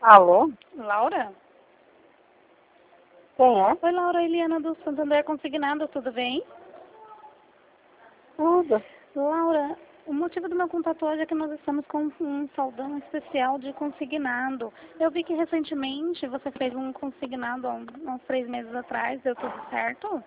Alô? Laura? Quem é? Oi, Laura, Eliana do Santander Consignado, tudo bem? Tudo. Laura, o motivo do meu contato hoje é que nós estamos com um saldão especial de consignado. Eu vi que recentemente você fez um consignado há uns 3 meses atrás, deu tudo certo?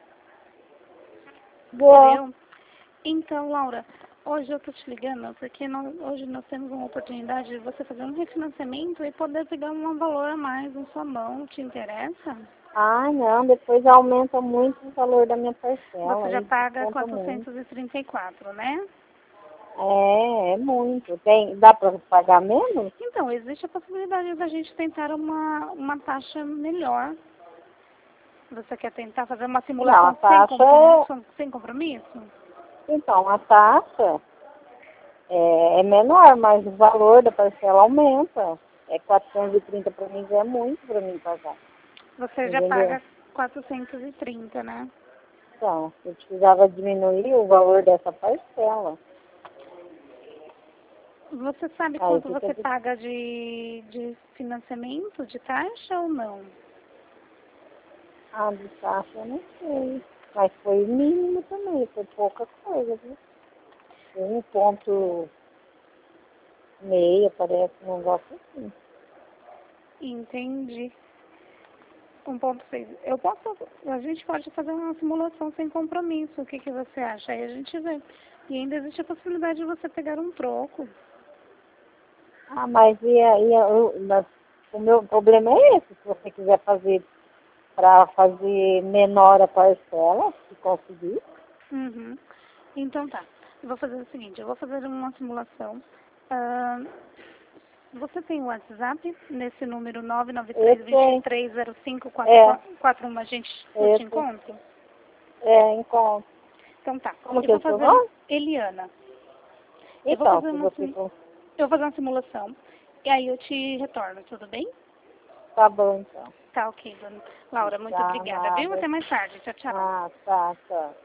Boa. Deu? Então, Laura, hoje eu tô te ligando porque hoje nós temos uma oportunidade de você fazer um refinanciamento e poder pegar um valor a mais na sua mão. Te interessa? Ah, não, depois aumenta muito o valor da minha parcela, Você já aí paga desconta muito. 434, né? É muito. Dá para pagar menos? Então, existe a possibilidade da gente tentar uma taxa melhor. Você quer tentar fazer uma Não, a simulação taxa é... sem compromisso? Então, a taxa é menor, mas o valor da parcela aumenta. É 430 para mim já é muito para mim pagar. Você já Entendeu? paga 430, né? Então, eu precisava diminuir o valor dessa parcela. Você sabe Aí quanto fica você paga de financiamento, de taxa ou não? de taxa, eu não sei. Mas foi mínimo também, foi pouca coisa, viu? 1,6, parece, um negócio assim. Entendi. 1,6. A gente pode fazer uma simulação sem compromisso. O que você acha? Aí a gente vê. E ainda existe a possibilidade de você pegar um troco. Mas o meu problema é esse, se você quiser fazer para fazer menor a parcela, se conseguir. Uhum. Então tá. Eu vou fazer o seguinte, eu vou fazer uma simulação. Ah, você tem o WhatsApp nesse número Esse 993230541 a eu te esse encontro? encontro. Então tá. Como Eu que é vou o seu fazer nome? Eliana. Eu vou Então, fazer se uma você... eu vou fazer uma simulação e aí eu te retorno, tudo bem? Tá bom, então. Tá, ok, dona Laura, muito Tá, obrigada, viu? nada. Até mais tarde. Tchau, tchau. Ah, tá, tá.